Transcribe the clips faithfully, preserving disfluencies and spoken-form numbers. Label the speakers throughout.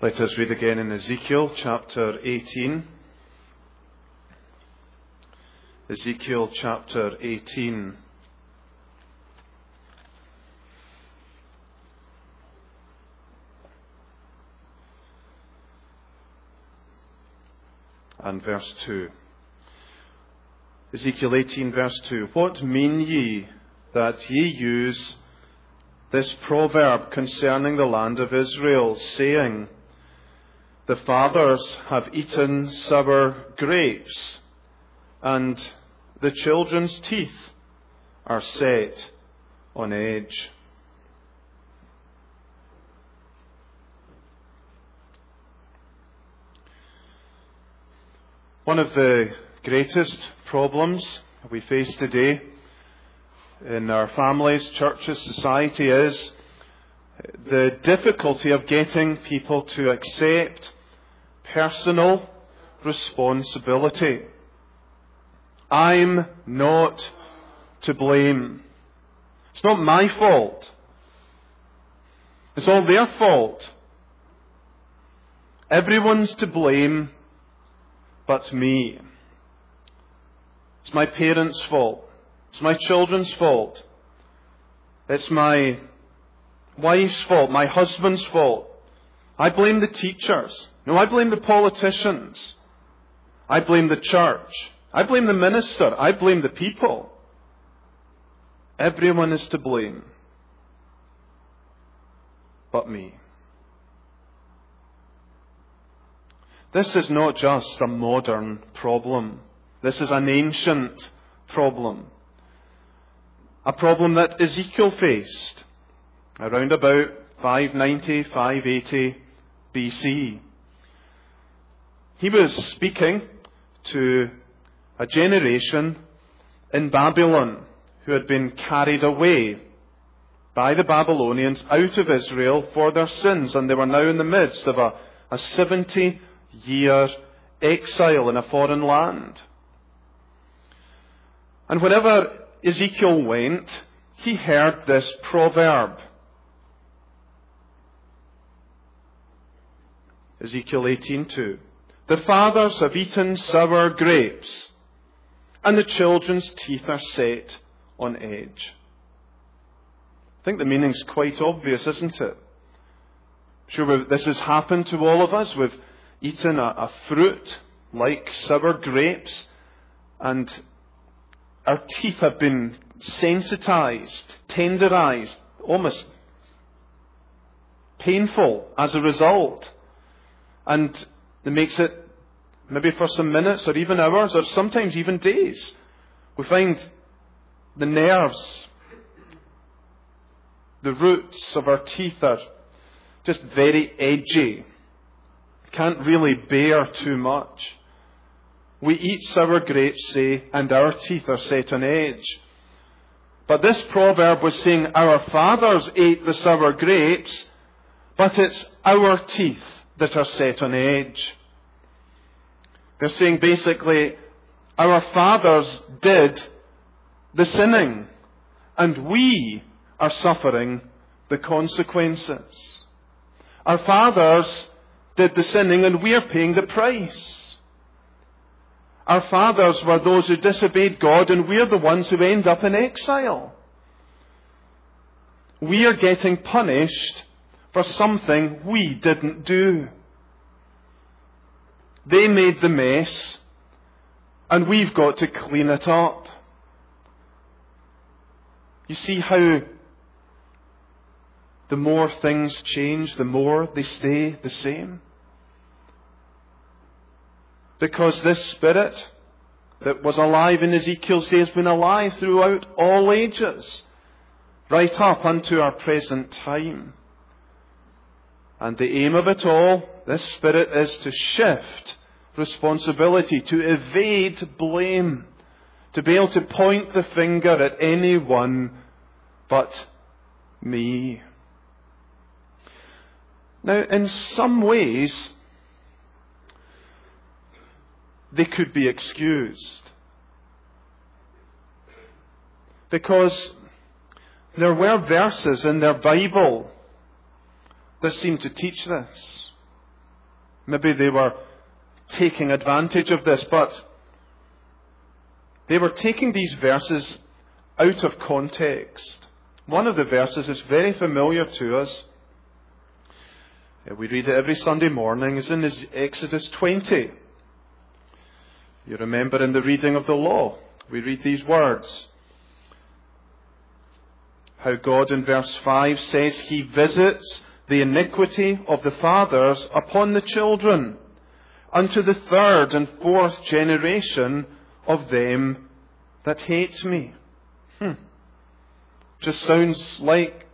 Speaker 1: Let us read again in Ezekiel chapter eighteen. Ezekiel chapter eighteen. And verse two. Ezekiel eighteen verse two. What mean ye that ye use this proverb concerning the land of Israel, saying, the fathers have eaten sour grapes, and the children's teeth are set on edge? One of the greatest problems we face today in our families, churches, society is the difficulty of getting people to accept personal responsibility. I'm not to blame. It's not my fault. It's all their fault. Everyone's to blame but me. It's my parents' fault. It's my children's fault. It's my wife's fault, my husband's fault. I blame the teachers. No, I blame the politicians. I blame the church. I blame the minister. I blame the people. Everyone is to blame but me. This is not just a modern problem. This is an ancient problem. A problem that Ezekiel faced around about five ninety, five eighty B C. He was speaking to a generation in Babylon who had been carried away by the Babylonians out of Israel for their sins, and they were now in the midst of a, a seventy-year exile in a foreign land. And whenever Ezekiel went, he heard this proverb. Ezekiel eighteen two. The fathers have eaten sour grapes, and the children's teeth are set on edge. I think the meaning's quite obvious, isn't it? Sure, this has happened to all of us. We've eaten a, a fruit like sour grapes, and our teeth have been sensitized, tenderized, almost painful as a result. And it makes it, maybe for some minutes or even hours or sometimes even days, we find the nerves, the roots of our teeth are just very edgy. Can't really bear too much. We eat sour grapes, say, and our teeth are set on edge. But this proverb was saying our fathers ate the sour grapes, but it's our teeth that are set on edge. They're saying basically, our fathers did the sinning, and we are suffering the consequences. Our fathers did the sinning, and we are paying the price. Our fathers were those who disobeyed God, and we're the ones who end up in exile. We are getting punished for something we didn't do. They made the mess, and we've got to clean it up. You see how the more things change, the more they stay the same? Because this spirit that was alive in Ezekiel's day has been alive throughout all ages, right up unto our present time. And the aim of it all, this spirit, is to shift responsibility, to evade blame, to be able to point the finger at anyone but me. Now, in some ways, they could be excused. Because there were verses in their Bible that seem to teach this. Maybe they were taking advantage of this, but they were taking these verses out of context. One of the verses is very familiar to us. We read it every Sunday morning. It's in Exodus twenty. You remember in the reading of the law, we read these words. How God in verse five says, He visits the iniquity of the fathers upon the children, unto the third and fourth generation of them that hate me. Hmm. Just sounds like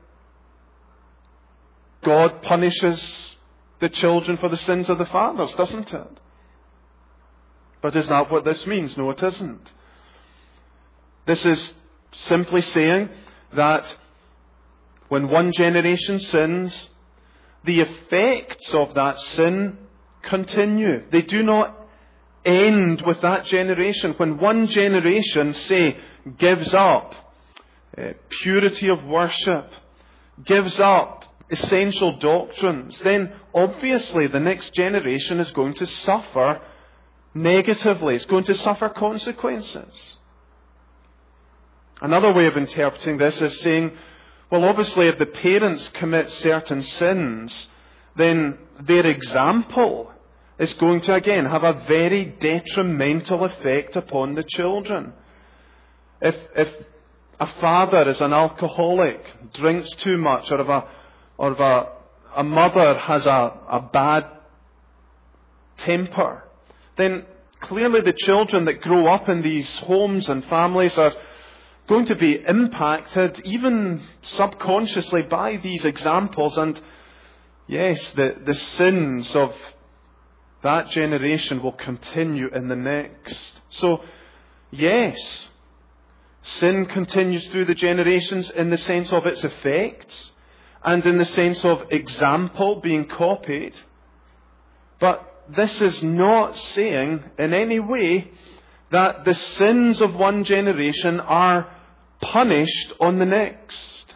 Speaker 1: God punishes the children for the sins of the fathers, doesn't it? But is that what this means? No, it isn't. This is simply saying that when one generation sins, the effects of that sin continue. They do not end with that generation. When one generation, say, gives up uh, purity of worship, gives up essential doctrines, then obviously the next generation is going to suffer negatively. It's going to suffer consequences. Another way of interpreting this is saying, well, obviously if the parents commit certain sins, then their example is going to, again, have a very detrimental effect upon the children. If, if a father is an alcoholic, drinks too much, or if a, or if a, a mother has a, a bad temper, then clearly the children that grow up in these homes and families are going to be impacted, even subconsciously, by these examples. And yes, the, the sins of that generation will continue in the next. So, yes, sin continues through the generations in the sense of its effects and in the sense of example being copied. But this is not saying in any way that the sins of one generation are punished on the next.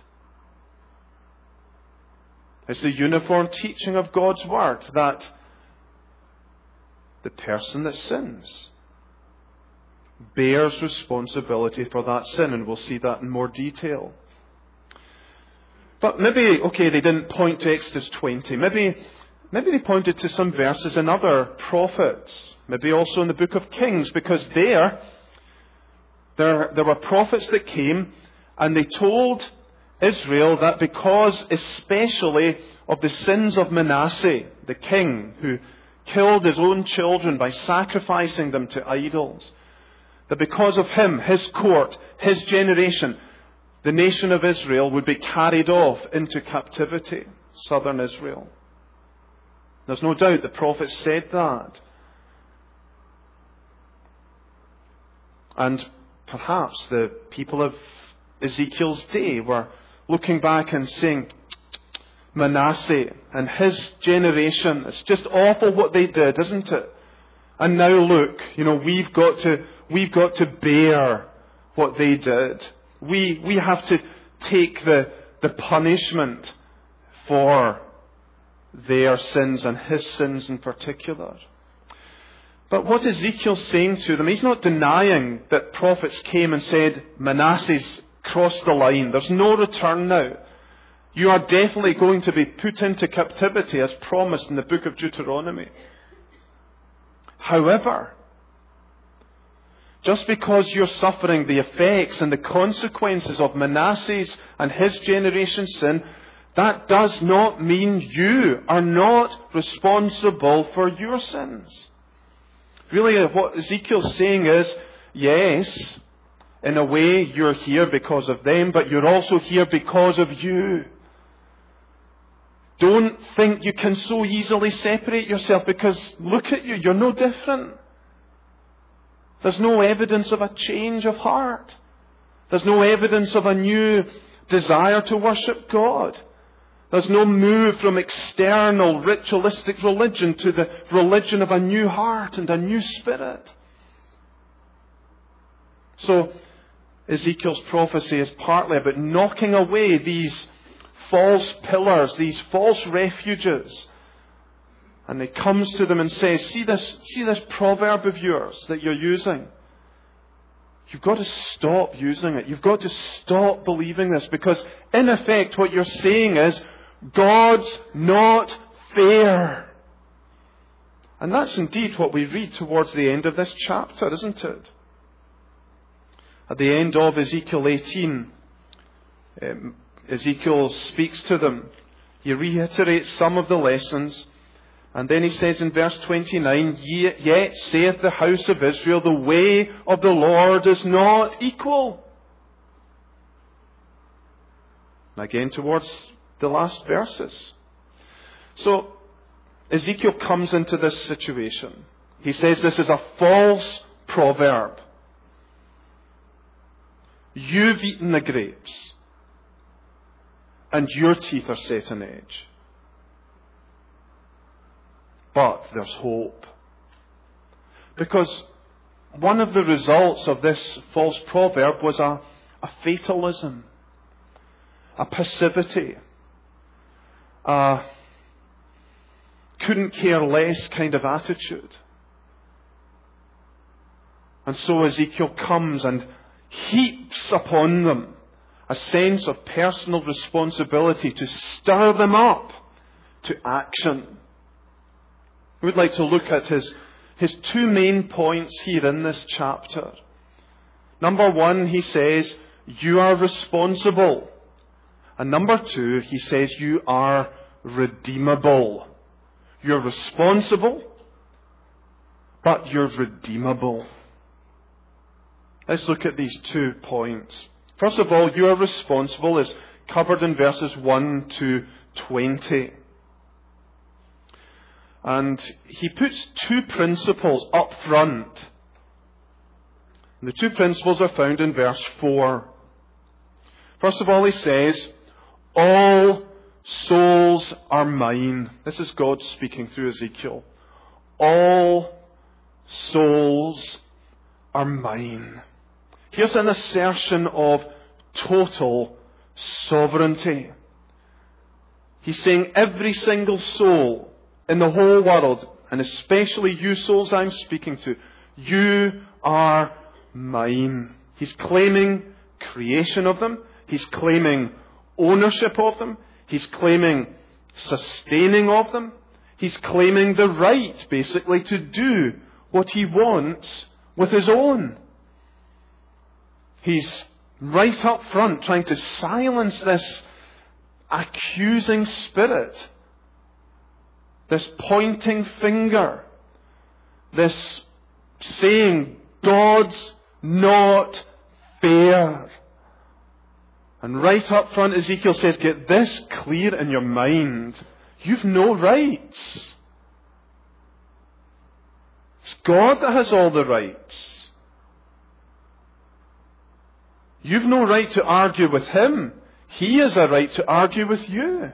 Speaker 1: It's the uniform teaching of God's Word that the person that sins bears responsibility for that sin, and we'll see that in more detail. But maybe, okay, they didn't point to Exodus twenty. Maybe, maybe they pointed to some verses in other prophets. Maybe also in the book of Kings, because there, there, there were prophets that came and they told Israel that because especially of the sins of Manasseh, the king, who killed his own children by sacrificing them to idols, that because of him, his court, his generation, the nation of Israel would be carried off into captivity, southern Israel. There's no doubt the prophet said that. And perhaps the people of Ezekiel's day were looking back and saying, Manasseh and his generation, it's just awful what they did, isn't it? And now look, you know, we've got to, we've got to bear what they did. We, we have to take the, the punishment for their sins and his sins in particular. But what Ezekiel's saying to them, he's not denying that prophets came and said, Manasseh's crossed the line. There's no return now. You are definitely going to be put into captivity as promised in the book of Deuteronomy. However, just because you're suffering the effects and the consequences of Manasseh's and his generation's sin, that does not mean you are not responsible for your sins. Really, what Ezekiel's saying is, yes, in a way you're here because of them, but you're also here because of you. Don't think you can so easily separate yourself, because look at you, you're no different. There's no evidence of a change of heart. There's no evidence of a new desire to worship God. There's no move from external ritualistic religion to the religion of a new heart and a new spirit. So, Ezekiel's prophecy is partly about knocking away these false pillars, these false refuges And he comes to them and says, see this, see this proverb of yours that you're using? You've got to stop using it. You've got to stop believing this, because in effect what you're saying is, God's not fair. And that's indeed what we read towards the end of this chapter, isn't it? At the end of Ezekiel eighteen, um, Ezekiel speaks to them. He reiterates some of the lessons. And then he says in verse twenty-nine, Yet saith the house of Israel, the way of the Lord is not equal. And again towards the last verses. So Ezekiel comes into this situation. He says this is a false proverb. You've eaten the grapes, and your teeth are set on edge. But there's hope. Because one of the results of this false proverb was a, a fatalism, a passivity, a couldn't care less kind of attitude. And so Ezekiel comes and heaps upon them a sense of personal responsibility to stir them up to action. We would like to look at his, his two main points here in this chapter. Number one, he says, you are responsible. And number two, he says, you are redeemable. You're responsible, but you're redeemable. Let's look at these two points. First of all, you are responsible is covered in verses one to twenty. And he puts two principles up front. And the two principles are found in verse four. First of all, he says, all souls are mine. This is God speaking through Ezekiel. All souls are mine. Here's an assertion of total sovereignty. He's saying every single soul in the whole world, and especially you souls I'm speaking to, you are mine. He's claiming creation of them. He's claiming ownership of them. He's claiming sustaining of them. He's claiming the right, basically, to do what he wants with his own. He's right up front trying to silence this accusing spirit, this pointing finger, this saying, God's not fair. And right up front, Ezekiel says, get this clear in your mind. You've no rights. It's God that has all the rights. You've no right to argue with Him. He has a right to argue with you.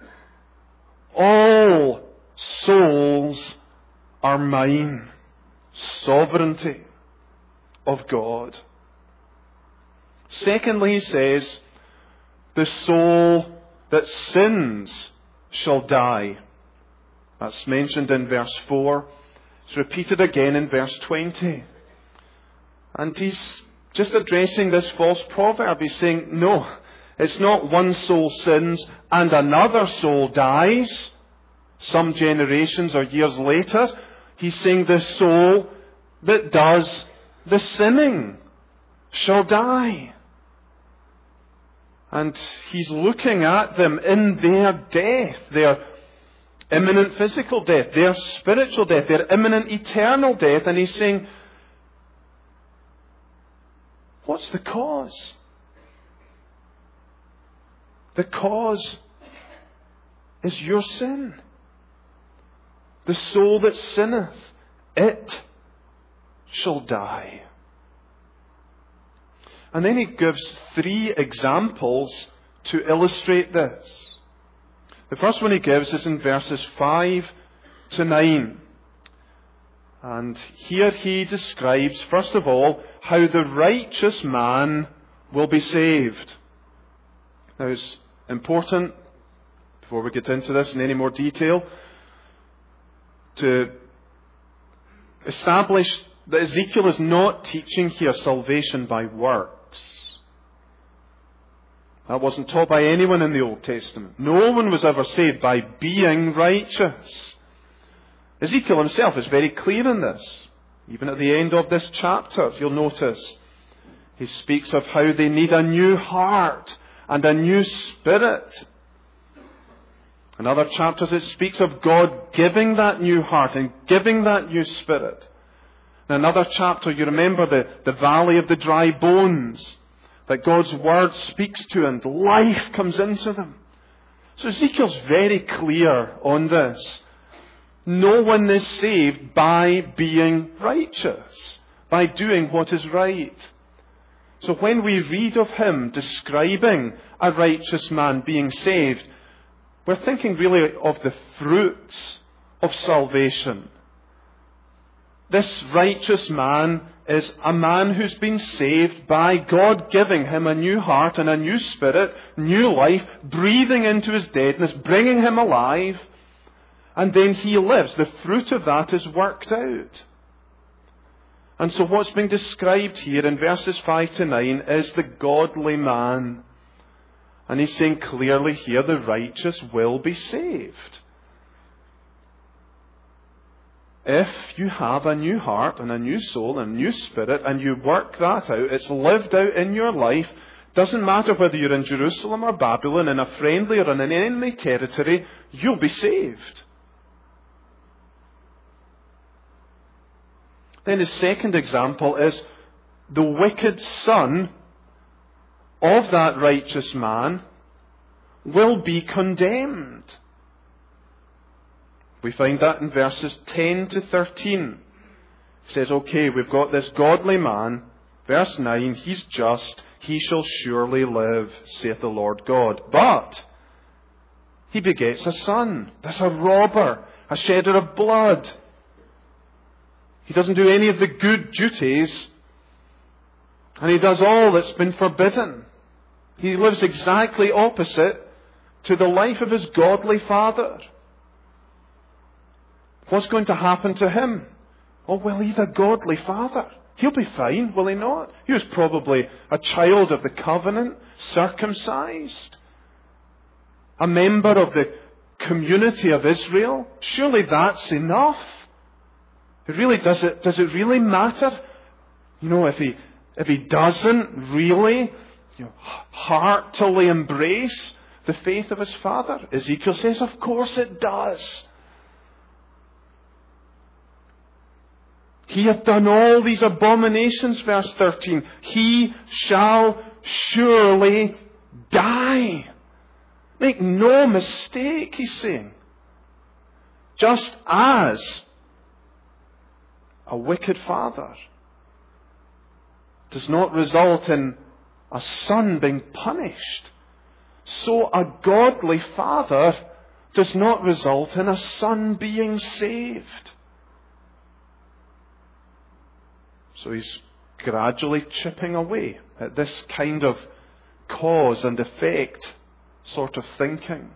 Speaker 1: All souls are mine. Sovereignty of God. Secondly, he says, the soul that sins shall die. That's mentioned in verse four. It's repeated again in verse twenty. And he's just addressing this false proverb. He's saying, no, it's not one soul sins and another soul dies some generations or years later. He's saying the soul that does the sinning shall die. And he's looking at them in their death, their imminent physical death, their spiritual death, their imminent eternal death. And he's saying, what's the cause? The cause is your sin. The soul that sinneth, it shall die. And then he gives three examples to illustrate this. The first one he gives is in verses five to nine. And here he describes, first of all, how the righteous man will be saved. Now it's important, before we get into this in any more detail, to establish that Ezekiel is not teaching here salvation by works. That wasn't taught by anyone in the Old Testament. No one was ever saved by being righteous. Ezekiel himself is very clear in this. Even at the end of this chapter, you'll notice, he speaks of how they need a new heart and a new spirit. In other chapters it speaks of God giving that new heart and giving that new spirit. In another chapter you remember the, the valley of the dry bones that God's word speaks to and life comes into them. So Ezekiel's very clear on this. No one is saved by being righteous, by doing what is right. So when we read of him describing a righteous man being saved, we're thinking really of the fruits of salvation. This righteous man is a man who's been saved by God giving him a new heart and a new spirit, new life, breathing into his deadness, bringing him alive, and then he lives. The fruit of that is worked out. And so what's being described here in verses five to nine is the godly man. And he's saying clearly here the righteous will be saved. If you have a new heart and a new soul and a new spirit and you work that out, it's lived out in your life, doesn't matter whether you're in Jerusalem or Babylon, in a friendly or in an enemy territory, you'll be saved. Then his second example is the wicked son of that righteous man will be condemned. We find that in verses ten to thirteen. He says, okay, we've got this godly man. Verse nine, he's just, he shall surely live, saith the Lord God. But he begets a son. That's a robber, a shedder of blood. He doesn't do any of the good duties, and he does all that's been forbidden. He lives exactly opposite to the life of his godly father. What's going to happen to him? Oh, well, he's a godly father. He'll be fine, will he not? He was probably a child of the covenant, circumcised, a member of the community of Israel. Surely that's enough. It really does it. Does it really matter? You know, if he if he doesn't really, you know, heartily embrace the faith of his father, Ezekiel says, of course it does. He hath done all these abominations, verse thirteen. He shall surely die. Make no mistake, he's saying. Just as a wicked father does not result in a son being punished, so a godly father does not result in a son being saved. So he's gradually chipping away at this kind of cause and effect sort of thinking.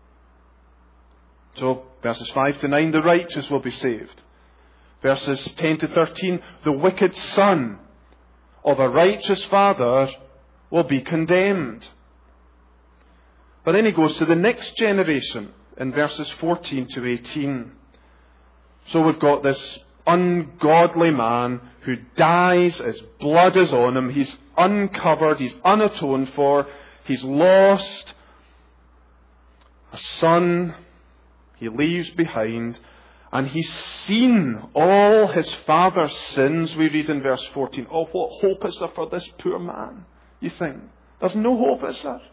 Speaker 1: So verses five to nine, the righteous will be saved. Verses ten to thirteen, the wicked son of a righteous father will be condemned. But then he goes to the next generation in verses fourteen to eighteen. So we've got this ungodly man who dies, his blood is on him, he's uncovered, he's unatoned for, he's lost a son he leaves behind, and he's seen all his father's sins, we read in verse fourteen. Oh, what hope is there for this poor man, you think? There's no hope, is there?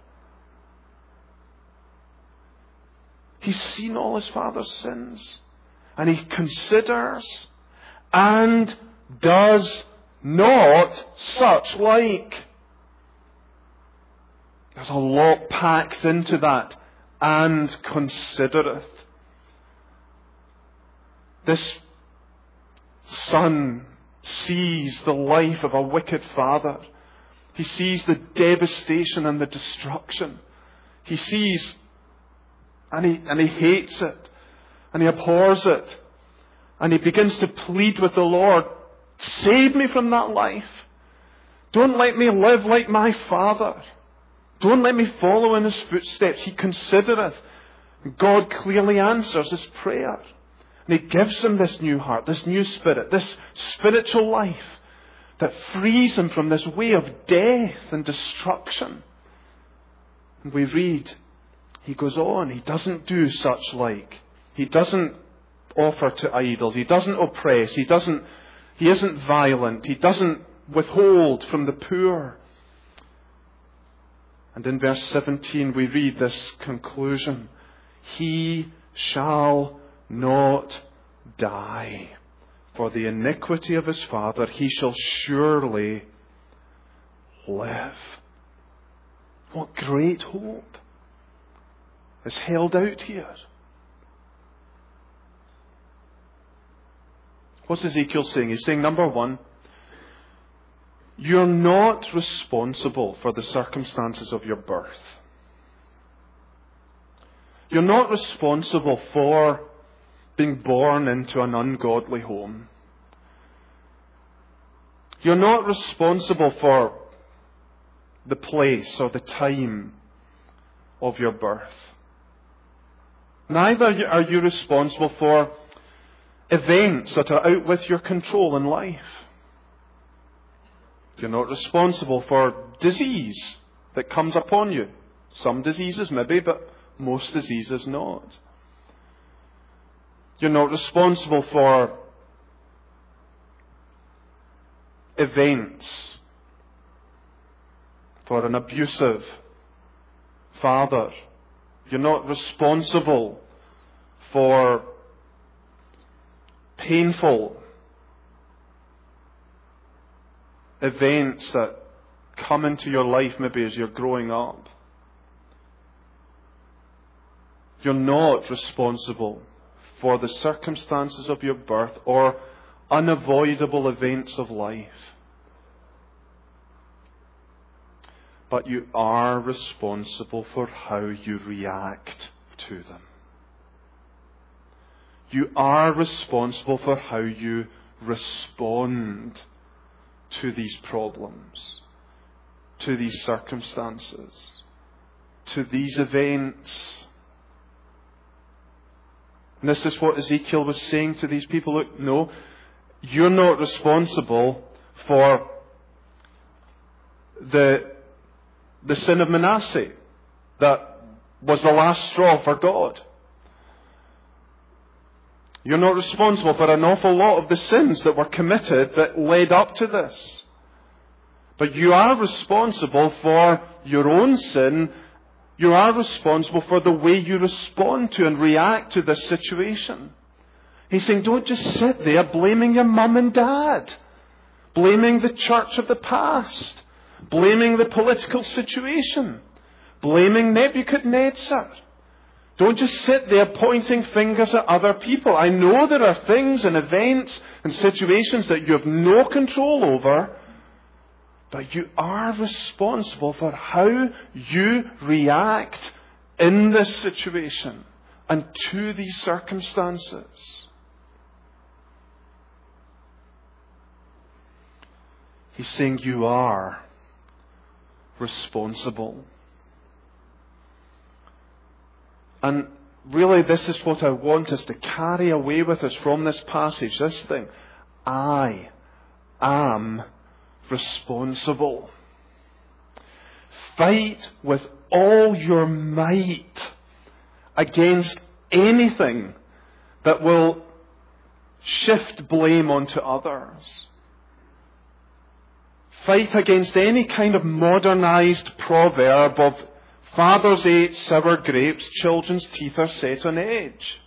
Speaker 1: He's seen all his father's sins, and he considers and does not such like. There's a lot packed into that. And considereth. This son sees the life of a wicked father. He sees the devastation and the destruction. He sees and he, and he hates it. And he abhors it. And he begins to plead with the Lord, save me from that life. Don't let me live like my father. Don't let me follow in his footsteps. He considereth. God clearly answers his prayer. And he gives him this new heart, this new spirit, this spiritual life that frees him from this way of death and destruction. And we read, he goes on, he doesn't do such like. He doesn't offer to idols. He doesn't oppress. He doesn't, he isn't violent. He doesn't withhold from the poor. And in verse seventeen we read this conclusion. He shall not die. For the iniquity of his father he shall surely live. What great hope is held out here. What's Ezekiel saying? He's saying, number one, you're not responsible for the circumstances of your birth. You're not responsible for being born into an ungodly home. You're not responsible for the place or the time of your birth. Neither are you responsible for events that are out with your control in life. You're not responsible for disease that comes upon you. Some diseases maybe, but most diseases not. You're not responsible for events, for an abusive father. You're not responsible for painful events that come into your life maybe as you're growing up. You're not responsible for the circumstances of your birth or unavoidable events of life. But you are responsible for how you react to them. You are responsible for how you respond to these problems, to these circumstances, to these events. And this is what Ezekiel was saying to these people. Look, no, you're not responsible for the, the sin of Manasseh that was the last straw for God. You're not responsible for an awful lot of the sins that were committed that led up to this. But you are responsible for your own sin. You are responsible for the way you respond to and react to this situation. He's saying, don't just sit there blaming your mum and dad, blaming the church of the past, blaming the political situation, blaming Nebuchadnezzar. Don't just sit there pointing fingers at other people. I know there are things and events and situations that you have no control over, but you are responsible for how you react in this situation and to these circumstances. He's saying you are responsible. And really, this is what I want us to carry away with us from this passage, this thing. I am responsible. Fight with all your might against anything that will shift blame onto others. Fight against any kind of modernized proverb of fathers ate sour grapes, children's teeth are set on edge.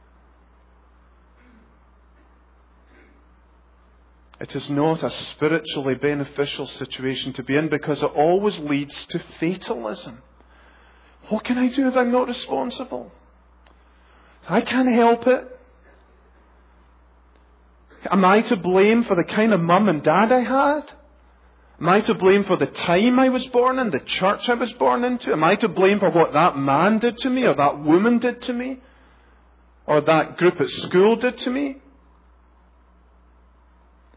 Speaker 1: It is not a spiritually beneficial situation to be in because it always leads to fatalism. What can I do if I'm not responsible? I can't help it. Am I to blame for the kind of mum and dad I had? Am I to blame for the time I was born in, the church I was born into? Am I to blame for what that man did to me or that woman did to me? Or that group at school did to me?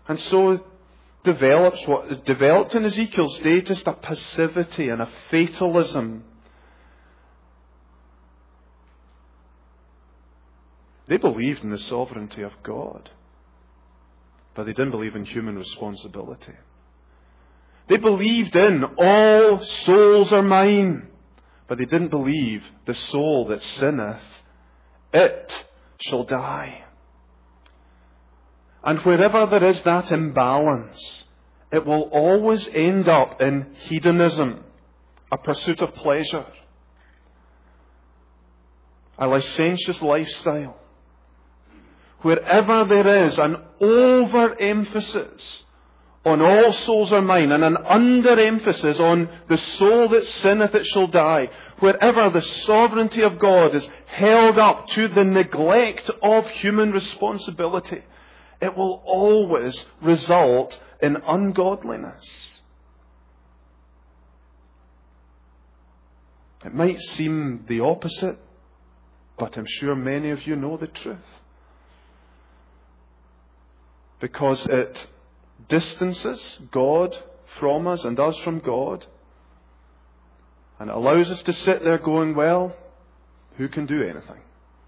Speaker 1: And so develops what is developed in Ezekiel's day, just a passivity and a fatalism. They believed in the sovereignty of God, but they didn't believe in human responsibility. They believed in all souls are mine, but they didn't believe the soul that sinneth, it shall die. And wherever there is that imbalance, it will always end up in hedonism, a pursuit of pleasure, a licentious lifestyle. Wherever there is an overemphasis on all souls are mine and an underemphasis on the soul that sinneth it shall die, wherever the sovereignty of God is held up to the neglect of human responsibility, it will always result in ungodliness. It might seem the opposite, but I'm sure many of you know the truth. Because it distances God from us and us from God. And it allows us to sit there going, well, who can do anything?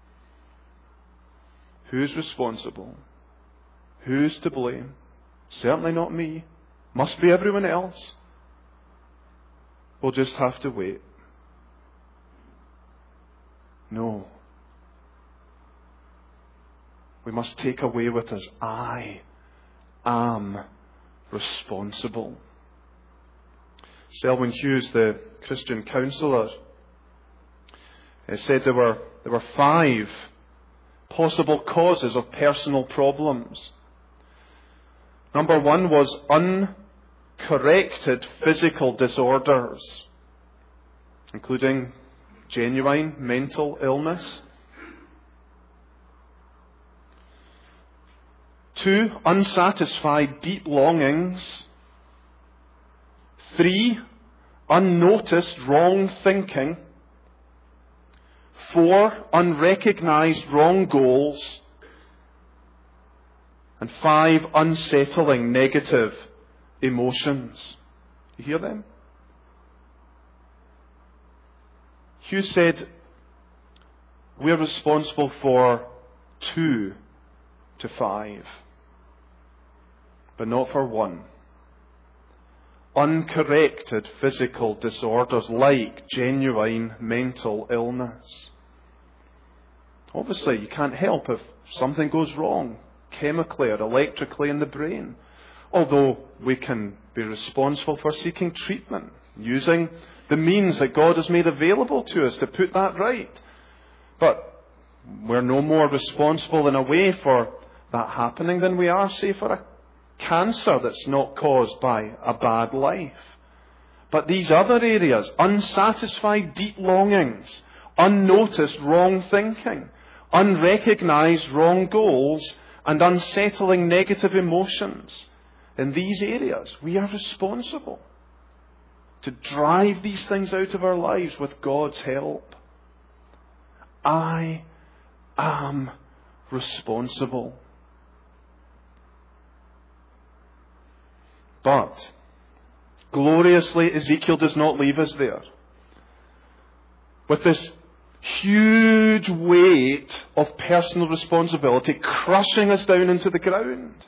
Speaker 1: Who's responsible? Who's to blame? Certainly not me. Must be everyone else. We'll just have to wait. No. We must take away with us, I am responsible. Selwyn Hughes, the Christian counsellor, said there were, there were five possible causes of personal problems. Number one was uncorrected physical disorders, including genuine mental illness. Two, unsatisfied deep longings. Three, unnoticed wrong thinking. Four, unrecognized wrong goals. And five, unsettling negative emotions. You hear them? Hugh said, we're responsible for two to five, but not for one. Uncorrected physical disorders like genuine mental illness. Obviously, you can't help if something goes wrong, chemically or electrically in the brain. Although we can be responsible for seeking treatment, using the means that God has made available to us to put that right. But we're no more responsible in a way for that happening than we are, say, for a cancer that's not caused by a bad life. But these other areas, unsatisfied deep longings, unnoticed wrong thinking, unrecognized wrong goals, and unsettling negative emotions, in these areas, we are responsible to drive these things out of our lives with God's help. I am responsible. But, gloriously, Ezekiel does not leave us there. With this huge weight of personal responsibility crushing us down into the ground.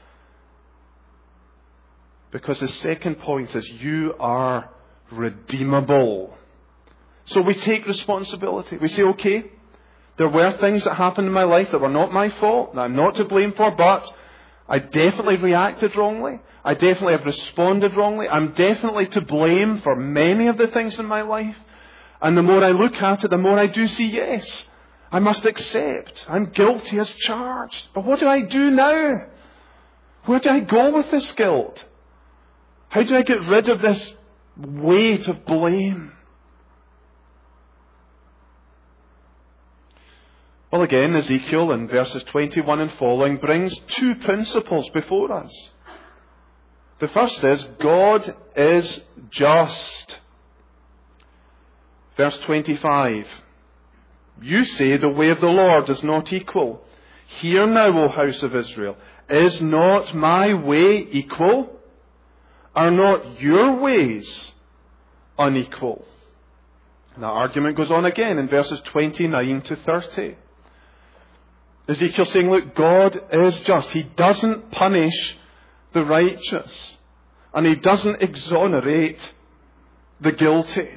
Speaker 1: Because the second point is, you are redeemable. So we take responsibility. We say, okay, there were things that happened in my life that were not my fault, that I'm not to blame for, but I definitely reacted wrongly. I definitely have responded wrongly. I'm definitely to blame for many of the things in my life. And the more I look at it, the more I do see, yes, I must accept. I'm guilty as charged. But what do I do now? Where do I go with this guilt? How do I get rid of this weight of blame? Well, again, Ezekiel in verses twenty-one and following brings two principles before us. The first is, God is just. Verse twenty-five. You say the way of the Lord is not equal. Hear now, O house of Israel, is not my way equal? Are not your ways unequal? And that argument goes on again in verses twenty-nine to thirty. Ezekiel saying, look, God is just. He doesn't punish the righteous. And He doesn't exonerate the guilty.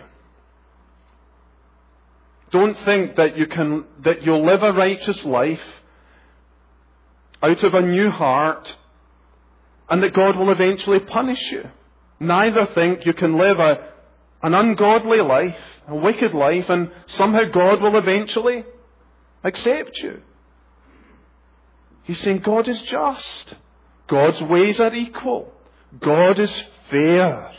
Speaker 1: Don't think that you can, that you'll live a righteous life out of a new heart and that God will eventually punish you. Neither think you can live a, an ungodly life, a wicked life, and somehow God will eventually accept you. He's saying God is just. God's ways are equal. God is fair.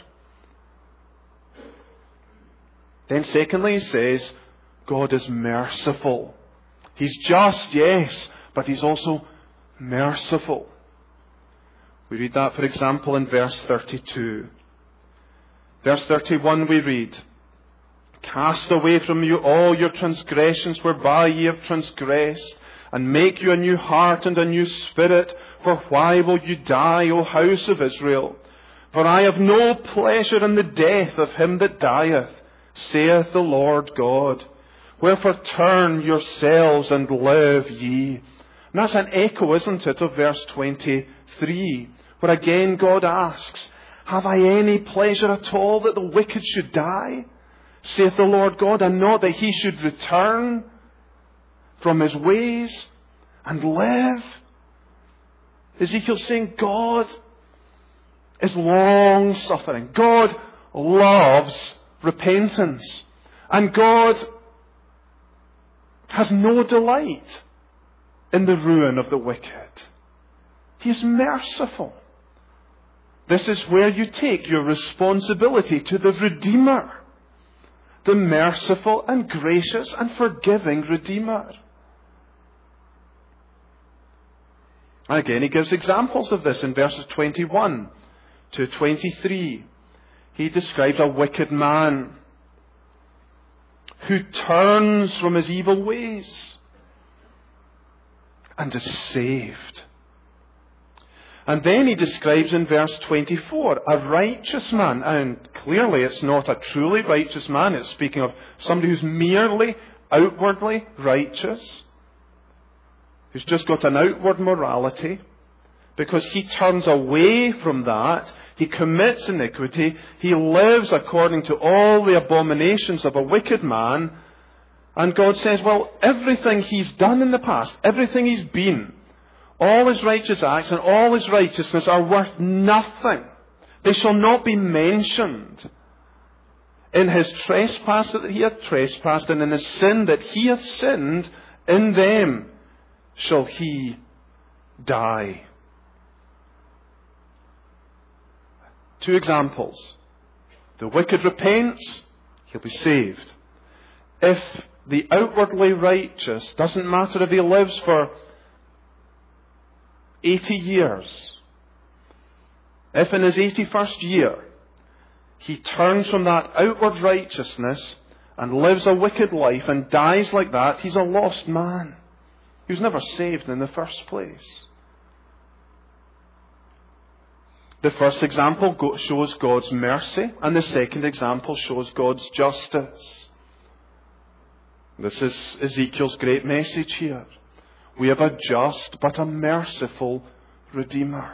Speaker 1: Then secondly, he says, God is merciful. He's just, yes, but He's also merciful. We read that, for example, in verse thirty-two. Verse thirty-one we read, cast away from you all your transgressions whereby ye have transgressed, and make you a new heart and a new spirit. For why will you die, O house of Israel? For I have no pleasure in the death of him that dieth, saith the Lord God. Wherefore turn yourselves and live ye. And that's an echo, isn't it, of verse twenty-three, where again God asks, have I any pleasure at all that the wicked should die, saith the Lord God, and not that he should return from his ways and live? Ezekiel's saying God is long-suffering. God loves repentance. And God has no delight in the ruin of the wicked. He is merciful. This is where you take your responsibility to the Redeemer, the merciful and gracious and forgiving Redeemer. Again, he gives examples of this in verses twenty-one to twenty-three. He describes a wicked man who turns from his evil ways and is saved. And then he describes in verse twenty-four a righteous man. And clearly it's not a truly righteous man. It's speaking of somebody who's merely outwardly righteous, who's just got an outward morality, because he turns away from that. He commits iniquity. He lives according to all the abominations of a wicked man. And God says, well, everything he's done in the past, everything he's been, all his righteous acts and all his righteousness are worth nothing. They shall not be mentioned in his trespass that he hath trespassed, and in his sin that he hath sinned. In them shall he die. Two examples. The wicked repents, he'll be saved. If the outwardly righteous, doesn't matter if he lives for eighty years, if in his eighty-first year he turns from that outward righteousness and lives a wicked life and dies like that, he's a lost man. He was never saved in the first place. The first example shows God's mercy, and the second example shows God's justice. This is Ezekiel's great message here. We have a just but a merciful Redeemer.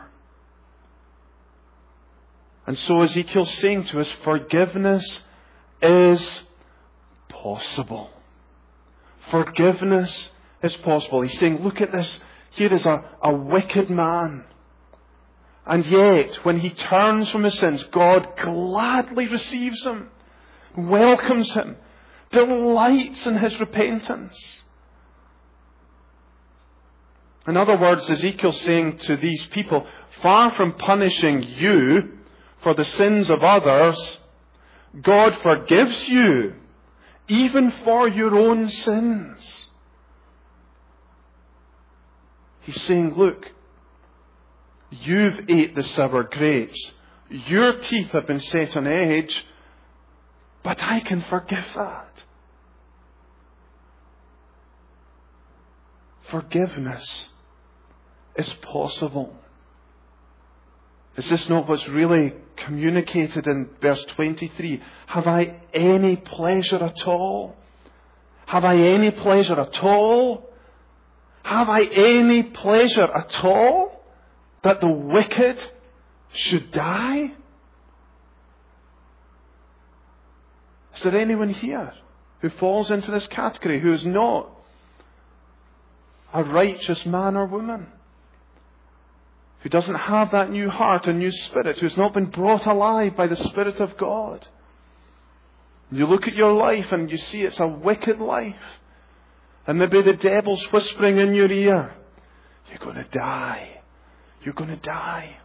Speaker 1: And so Ezekiel's saying to us, forgiveness is possible. Forgiveness is possible. He's saying, look at this. Here is a, a wicked man. And yet, when he turns from his sins, God gladly receives him, welcomes him, delights in his repentance. In other words, Ezekiel's saying to these people, far from punishing you for the sins of others, God forgives you, even for your own sins. He's saying, look, you've ate the sour grapes. Your teeth have been set on edge, but I can forgive that. forgiveness is possible. Is this not what's really communicated in verse twenty-three? Have I any pleasure at all? Have I any pleasure at all? Have I any pleasure at all that the wicked should die? Is there anyone here who falls into this category, who is not a righteous man or woman? Who doesn't have that new heart and new spirit, who's not been brought alive by the Spirit of God? You look at your life and you see it's a wicked life. And maybe the devil's whispering in your ear, you're going to die. You're going to die.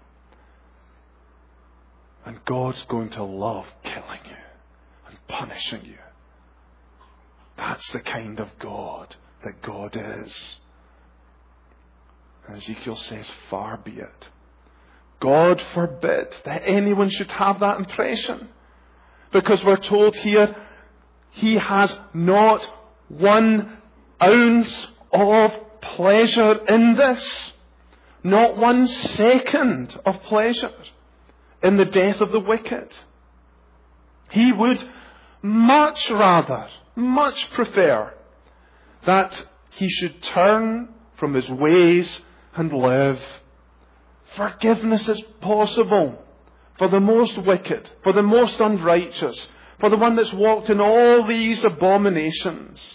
Speaker 1: And God's going to love killing you and punishing you. That's the kind of God that God is. And Ezekiel says, far be it. God forbid that anyone should have that impression. Because we're told here, He has not one ounce of pleasure in this. Not one second of pleasure in the death of the wicked. He would much rather, much prefer that he should turn from his ways and live. Forgiveness is possible for the most wicked, for the most unrighteous, for the one that's walked in all these abominations.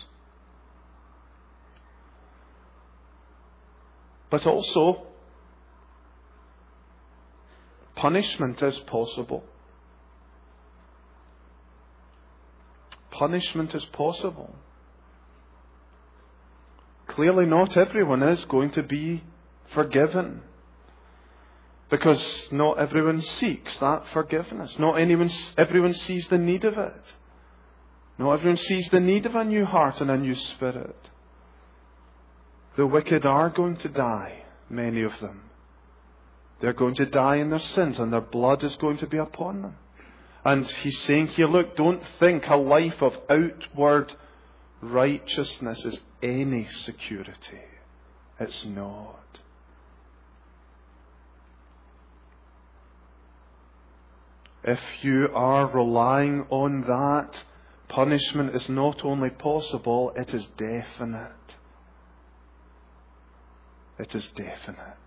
Speaker 1: But also, punishment is possible. Punishment is possible. Clearly not everyone is going to be forgiven. Because not everyone seeks that forgiveness. Not anyone, everyone sees the need of it. Not everyone sees the need of a new heart and a new spirit. The wicked are going to die, many of them. They're going to die in their sins and their blood is going to be upon them. And he's saying here, look, don't think a life of outward righteousness is any security. It's not. If you are relying on that, punishment is not only possible, it is definite. It is definite.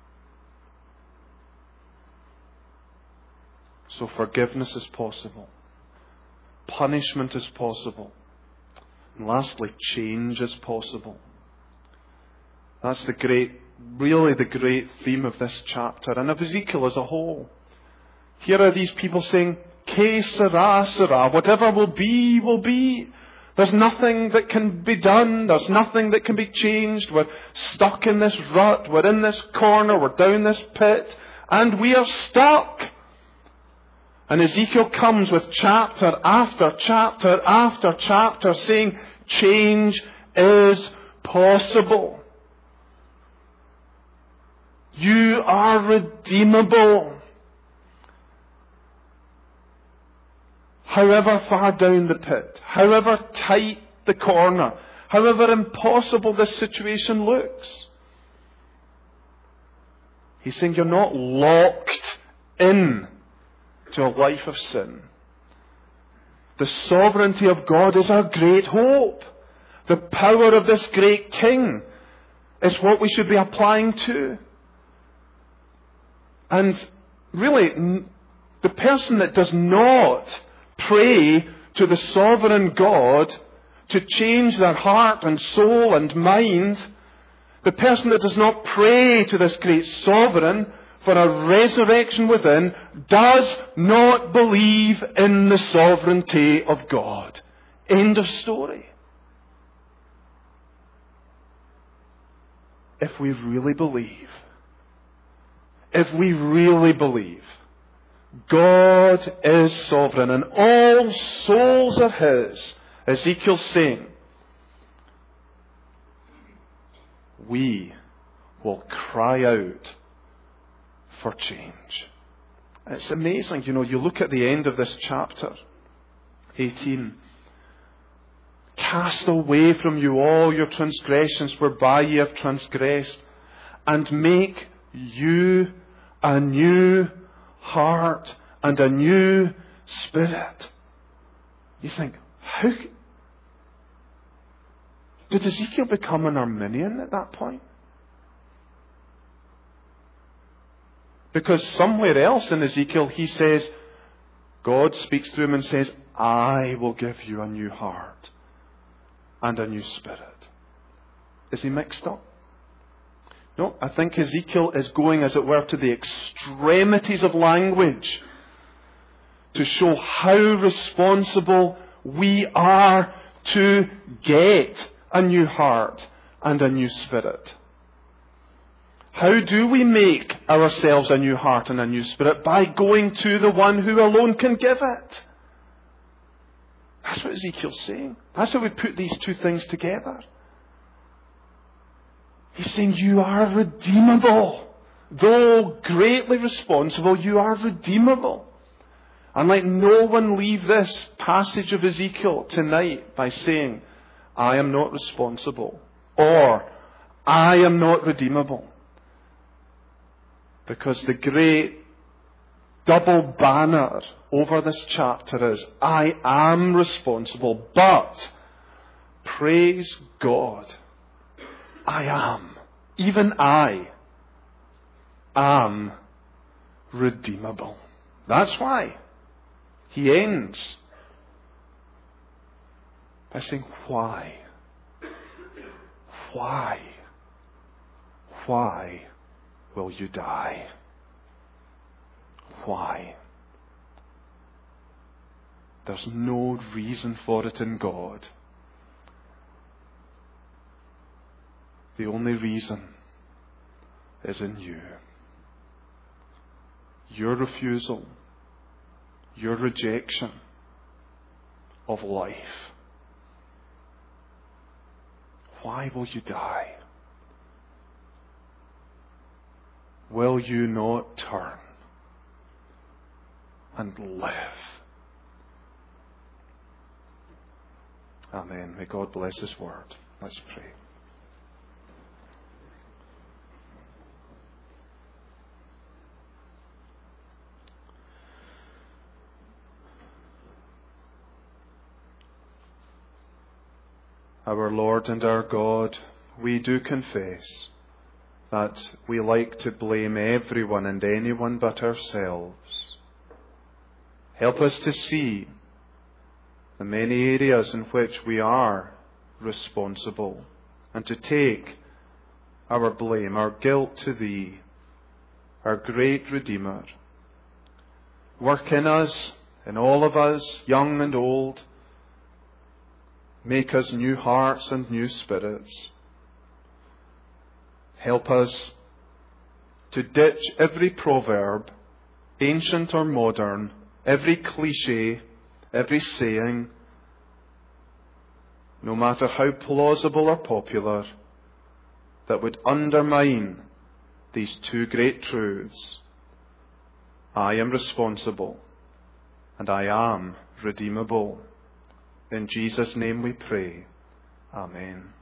Speaker 1: So forgiveness is possible. Punishment is possible. And lastly, change is possible. That's the great, really the great theme of this chapter and of Ezekiel as a whole. Here are these people saying, Que sera, sera, whatever will be, will be. There's nothing that can be done. There's nothing that can be changed. We're stuck in this rut. We're in this corner. We're down this pit. And we are stuck. And Ezekiel comes with chapter after chapter after chapter saying, change is possible. You are redeemable. However far down the pit, however tight the corner, however impossible this situation looks. He's saying you're not locked in to a life of sin. The sovereignty of God is our great hope. The power of this great King is what we should be applying to. And really, the person that does not pray to the sovereign God to change their heart and soul and mind, the person that does not pray to this great sovereign for a resurrection within, does not believe in the sovereignty of God. End of story. If we really believe, if we really believe, God is sovereign and all souls are His, Ezekiel's saying, we will cry out for change. It's amazing, you know, you look at the end of this chapter, eighteen. cast away from you all your transgressions whereby ye have transgressed, and make you a new heart and a new spirit. You think, how did Ezekiel become an Arminian at that point? Because somewhere else in Ezekiel he says, God speaks to him and says, I will give you a new heart and a new spirit. Is he mixed up? No, I think Ezekiel is going, as it were, to the extremities of language to show how responsible we are to get a new heart and a new spirit. How do we make ourselves a new heart and a new spirit? By going to the one who alone can give it. That's what Ezekiel's saying. That's how we put these two things together. He's saying you are redeemable. Though greatly responsible, you are redeemable. And let no one leave this passage of Ezekiel tonight by saying, I am not responsible, or I am not redeemable. Because the great double banner over this chapter is, I am responsible, but praise God, I am, even I am redeemable. That's why he ends by saying, why? Why? Why will you die? Why? There's no reason for it in God. The only reason is in you. Your refusal, your rejection of life. Why will you die? Will you not turn and live? Amen. May God bless His word. Let's pray. Our Lord and our God, we do confess that we like to blame everyone and anyone but ourselves. Help us to see the many areas in which we are responsible, and to take our blame, our guilt to Thee, our great Redeemer. Work in us, in all of us, young and old. Make us new hearts and new spirits. Help us to ditch every proverb, ancient or modern, every cliche, every saying, no matter how plausible or popular, that would undermine these two great truths. I am responsible, and I am redeemable. In Jesus' name we pray. Amen.